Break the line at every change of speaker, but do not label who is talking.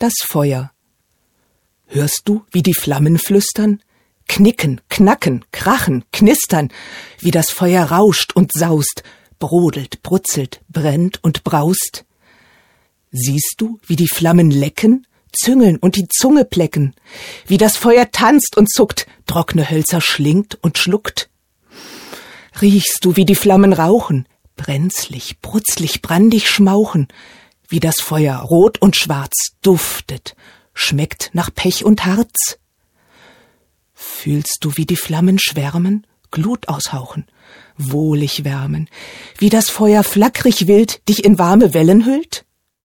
das Feuer. Hörst du, wie die Flammen flüstern? Knicken, knacken, krachen, knistern, wie das Feuer rauscht und saust, brodelt, brutzelt, brennt und braust. Siehst du, wie die Flammen lecken, züngeln und die Zunge plecken, wie das Feuer tanzt und zuckt, trockene Hölzer schlingt und schluckt? Riechst du, wie die Flammen rauchen, brenzlig, brutzlig, brandig schmauchen, wie das Feuer rot und schwarz duftet, schmeckt nach Pech und Harz? Fühlst du, wie die Flammen schwärmen, Glut aushauchen, wohlig wärmen, wie das Feuer flackrig wild dich in warme Wellen hüllt?